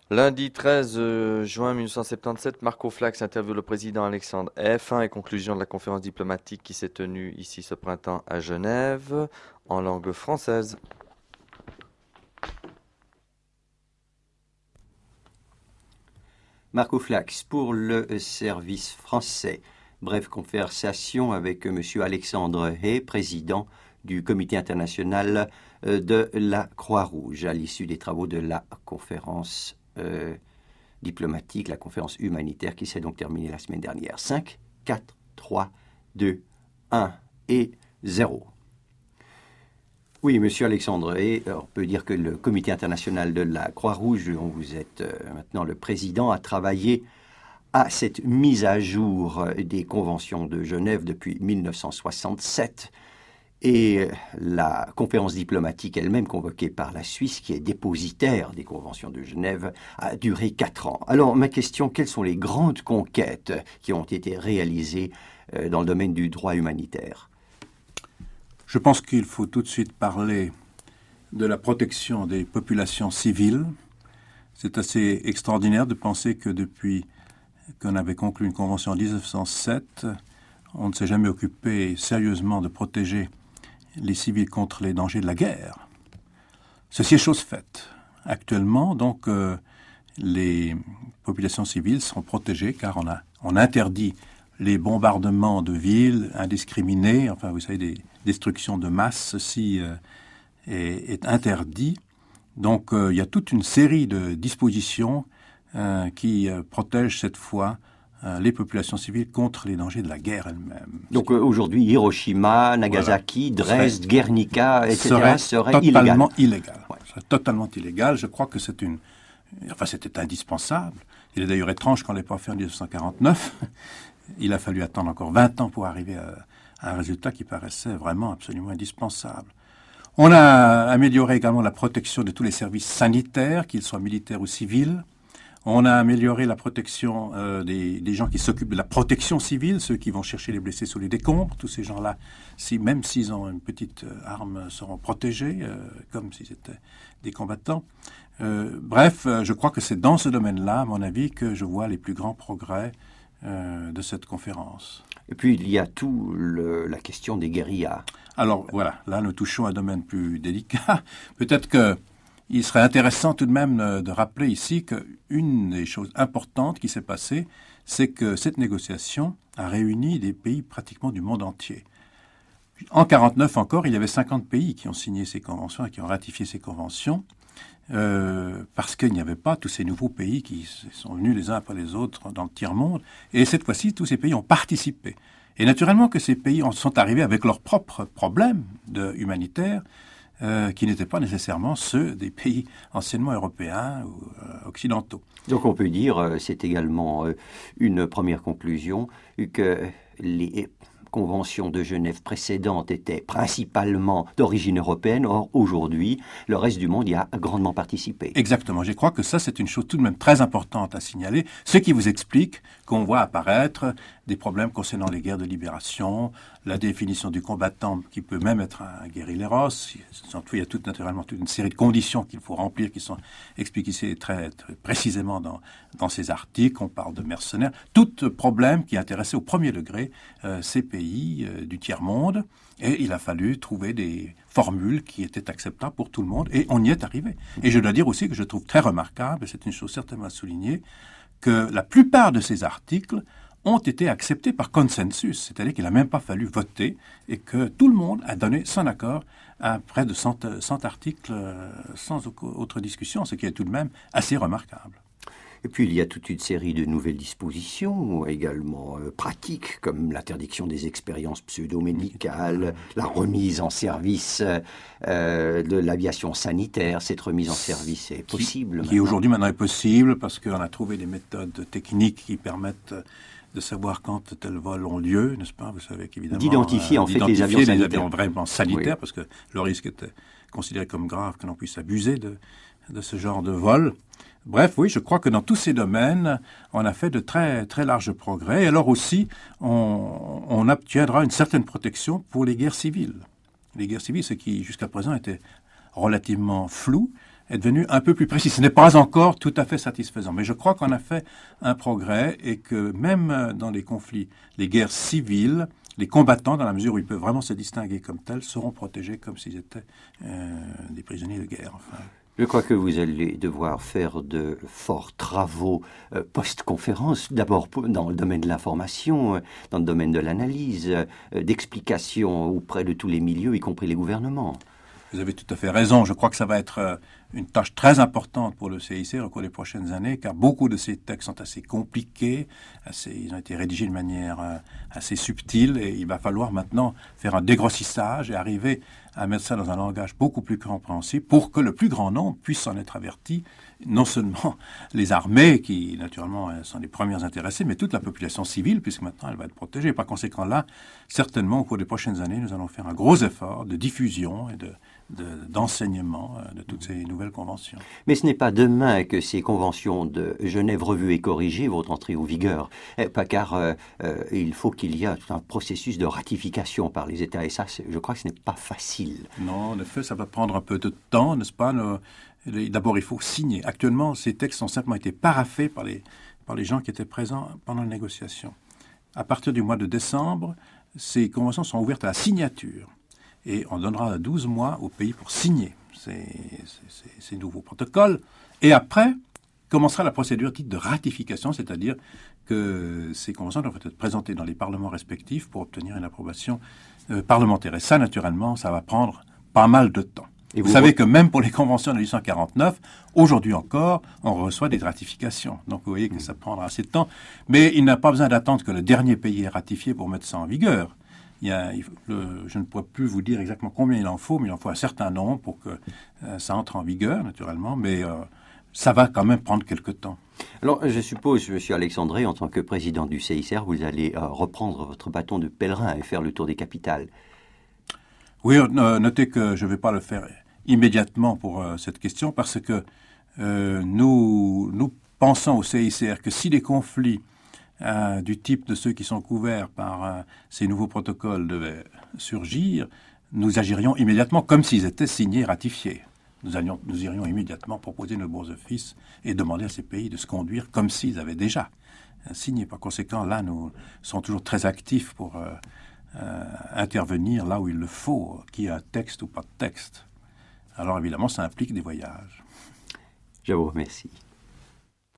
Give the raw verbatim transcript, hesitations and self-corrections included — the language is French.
Lundi treize juin mille neuf cent soixante-dix-sept, Marco Flax interviewe le président Alexandre F. Fin et conclusion de la conférence diplomatique qui s'est tenue ici ce printemps à Genève, en langue française. Marco Flax, pour le service français. Brève conversation avec M. Alexandre Hay, président du Comité international de la Croix-Rouge, à l'issue des travaux de la conférence euh, diplomatique, la conférence humanitaire qui s'est donc terminée la semaine dernière. cinq, quatre, trois, deux, un et zéro. Oui, Monsieur Alexandre Hay, on peut dire que le Comité international de la Croix-Rouge, dont vous êtes euh, maintenant le président, a travaillé à cette mise à jour des conventions de Genève depuis mille neuf cent soixante-sept. Et la conférence diplomatique elle-même, convoquée par la Suisse, qui est dépositaire des conventions de Genève, a duré quatre ans. Alors, ma question, quelles sont les grandes conquêtes qui ont été réalisées euh, dans le domaine du droit humanitaire ? Je pense qu'il faut tout de suite parler de la protection des populations civiles. C'est assez extraordinaire de penser que depuis qu'on avait conclu une convention en dix-neuf cent sept, on ne s'est jamais occupé sérieusement de protéger les civils contre les dangers de la guerre. Ceci est chose faite. Actuellement, donc, euh, les populations civiles sont protégées car on a, on interdit les bombardements de villes indiscriminés, enfin, vous savez, des destructions de masse, ceci euh, est, est interdit. Donc, euh, il y a toute une série de dispositions euh, qui euh, protègent cette fois euh, les populations civiles contre les dangers de la guerre elle-même. Donc, euh, aujourd'hui, Hiroshima, Nagasaki, voilà. Dresde, serait, Guernica, et cetera serait, serait totalement illégal. illégal. Ouais. Serait totalement illégal. Je crois que c'est une... Enfin, c'était indispensable. Il est d'ailleurs étrange qu'on ne l'ait pas fait en dix-neuf cent quarante-neuf. Il a fallu attendre encore vingt ans pour arriver à, à un résultat qui paraissait vraiment absolument indispensable. On a amélioré également la protection de tous les services sanitaires, qu'ils soient militaires ou civils. On a amélioré la protection euh, des, des gens qui s'occupent de la protection civile, ceux qui vont chercher les blessés sous les décombres. Tous ces gens-là, si, même s'ils ont une petite euh, arme, seront protégés, euh, comme si c'était des combattants. Euh, bref, euh, je crois que c'est dans ce domaine-là, à mon avis, que je vois les plus grands progrès Euh, de cette conférence. Et puis, il y a tout le, la question des guérillas. Alors, voilà, là, nous touchons un domaine plus délicat. Peut-être qu'il serait intéressant tout de même euh, de rappeler ici qu'une des choses importantes qui s'est passée, c'est que cette négociation a réuni des pays pratiquement du monde entier. En quarante-neuf encore, il y avait cinquante pays qui ont signé ces conventions et qui ont ratifié ces conventions. Euh, parce qu'il n'y avait pas tous ces nouveaux pays qui sont venus les uns après les autres dans le tiers-monde. Et cette fois-ci, tous ces pays ont participé. Et naturellement que ces pays en sont arrivés avec leurs propres problèmes de, humanitaires euh, qui n'étaient pas nécessairement ceux des pays anciennement européens ou euh, occidentaux. Donc on peut dire, euh, c'est également euh, une première conclusion, que les conventions de Genève précédentes étaient principalement d'origine européenne. Or, aujourd'hui, le reste du monde y a grandement participé. Exactement. Je crois que ça, c'est une chose tout de même très importante à signaler, ce qui vous explique qu'on voit apparaître des problèmes concernant les guerres de libération, la définition du combattant qui peut même être un guérilleros. Il y a tout, naturellement toute une série de conditions qu'il faut remplir qui sont expliquées très, très précisément dans, dans ces articles. On parle de mercenaires. Tout problème qui intéressait au premier degré euh, ces pays euh, du tiers-monde. Et il a fallu trouver des formules qui étaient acceptables pour tout le monde. Et on y est arrivé. Et je dois dire aussi que je trouve très remarquable, et c'est une chose certainement à souligner, que la plupart de ces articles ont été acceptés par consensus, c'est-à-dire qu'il n'a même pas fallu voter et que tout le monde a donné son accord à près de cent, cent articles sans autre discussion, ce qui est tout de même assez remarquable. Et puis il y a toute une série de nouvelles dispositions également euh, pratiques, comme l'interdiction des expériences pseudo-médicales, la remise en service euh, de l'aviation sanitaire. Cette remise en service est possible. Qui, qui aujourd'hui maintenant est possible parce qu'on a trouvé des méthodes techniques qui permettent de savoir quand tels vols ont lieu, n'est-ce pas? Vous savez qu'évidemment... D'identifier euh, en fait les avions sanitaires. les avions vraiment sanitaires, oui. Parce que le risque était considéré comme grave que l'on puisse abuser de, de ce genre de vol. Bref, oui, je crois que dans tous ces domaines, on a fait de très, très larges progrès. Et alors aussi, on, on obtiendra une certaine protection pour les guerres civiles. Les guerres civiles, ce qui jusqu'à présent était relativement flou, est devenu un peu plus précis. Ce n'est pas encore tout à fait satisfaisant, mais je crois qu'on a fait un progrès et que même dans les conflits, les guerres civiles, les combattants, dans la mesure où ils peuvent vraiment se distinguer comme tels, seront protégés comme s'ils étaient euh, des prisonniers de guerre. Enfin. Je crois que vous allez devoir faire de forts travaux euh, post-conférence, d'abord dans le domaine de l'information, euh, dans le domaine de l'analyse, euh, d'explication auprès de tous les milieux, y compris les gouvernements. Vous avez tout à fait raison. Je crois que ça va être euh, une tâche très importante pour le C I C au cours des prochaines années, car beaucoup de ces textes sont assez compliqués, assez, ils ont été rédigés de manière euh, assez subtile, et il va falloir maintenant faire un dégrossissage et arriver à mettre ça dans un langage beaucoup plus compréhensible pour que le plus grand nombre puisse en être averti, non seulement les armées, qui naturellement sont les premières intéressées, mais toute la population civile, puisque maintenant elle va être protégée. Et par conséquent là, certainement au cours des prochaines années, nous allons faire un gros effort de diffusion et de De, d'enseignement de toutes ces nouvelles conventions. Mais ce n'est pas demain que ces conventions de Genève revues et corrigées vont entrer en vigueur, eh, pas car euh, euh, il faut qu'il y ait un processus de ratification par les États, et ça, je crois que ce n'est pas facile. Non, en effet, ça va prendre un peu de temps, n'est-ce pas? Nos, les, d'abord, il faut signer. Actuellement, ces textes ont simplement été paraphés par les, par les gens qui étaient présents pendant les négociations. À partir du mois de décembre, ces conventions sont ouvertes à la signature. Et on donnera douze mois au pays pour signer ces, ces, ces nouveaux protocoles. Et après, commencera la procédure dite de ratification, c'est-à-dire que ces conventions doivent être présentées dans les parlements respectifs pour obtenir une approbation euh, parlementaire. Et ça, naturellement, ça va prendre pas mal de temps. Et vous, vous savez que même pour les conventions de mille huit cent quarante-neuf, aujourd'hui encore, on reçoit des ratifications. Donc vous voyez que ça prendra assez de temps. Mais il n'a pas besoin d'attendre que le dernier pays ait ratifié pour mettre ça en vigueur. Il y a, il, le, je ne pourrais plus vous dire exactement combien il en faut, mais il en faut un certain nombre pour que euh, ça entre en vigueur, naturellement, mais euh, ça va quand même prendre quelque temps. Alors, je suppose, M. Alexandre, en tant que président du C I C R, vous allez euh, reprendre votre bâton de pèlerin et faire le tour des capitales. Oui, euh, notez que je ne vais pas le faire immédiatement pour euh, cette question, parce que euh, nous, nous pensons au C I C R que si les conflits Euh, du type de ceux qui sont couverts par euh, ces nouveaux protocoles devaient surgir, nous agirions immédiatement comme s'ils étaient signés et ratifiés. Nous, allions, nous irions immédiatement proposer nos bons offices et demander à ces pays de se conduire comme s'ils avaient déjà euh, signé. Par conséquent, là, nous sommes toujours très actifs pour euh, euh, intervenir là où il le faut, qu'il y ait un texte ou pas de texte. Alors évidemment, ça implique des voyages. Je vous remercie.